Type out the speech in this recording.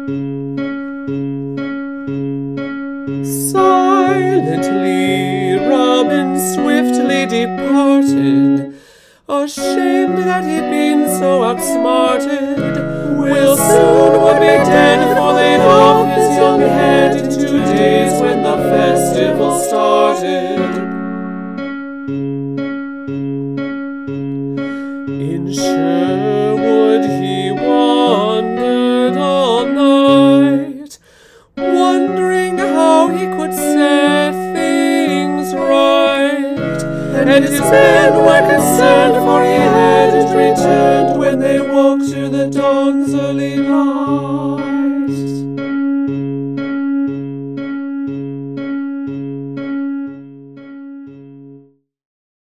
Silently Robin swiftly departed, ashamed that he'd been so outsmarted. Will soon would be dead, for they'd off his young head in 2 days when the festival started. In Sherwood he wandered all night, wondering how he could set things right. And his men were concerned, for he hadn't returned when they woke to the dawn's